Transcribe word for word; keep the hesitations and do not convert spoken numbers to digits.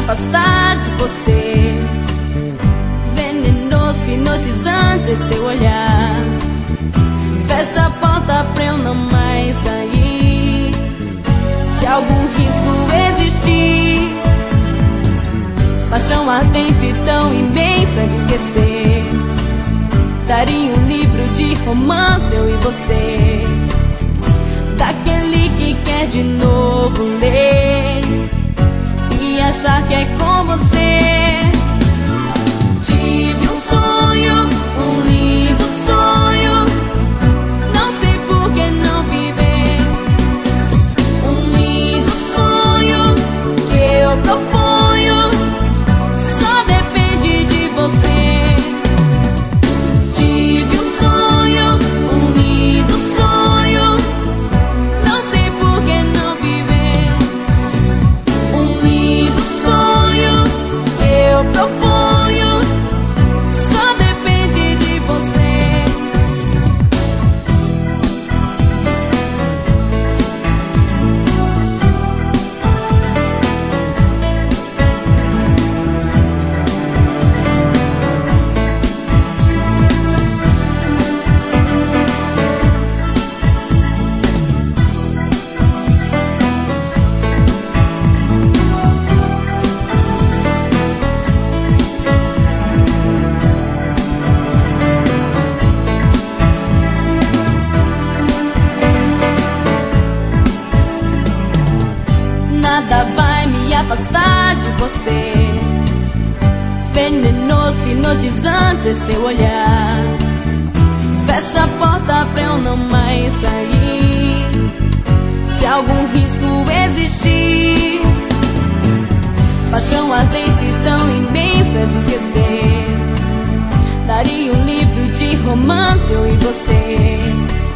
afastar de você. Venenoso, hipnotizante esse teu olhar. Fecha a porta pra eu não mais sair. Se algum risco existir, paixão ardente tão imensa de esquecer. Daria um livro de romance, eu e você, daquele que quer de novo ler e achar que é com você. Tive um sonho, um lindo sonho, não sei por que não viver. Um lindo sonho que eu proponho, só depende de você. Tive um sonho, um lindo sonho, não sei por que não viver. Um lindo sonho que eu proponho, só depende de você. Nada vai me afastar de você. Venenoso, hipnotizante esse teu olhar. Fecha a porta pra eu não mais sair. Se algum risco existir, paixão ardente tão imensa de esquecer. Daria um livro de romance, eu e você,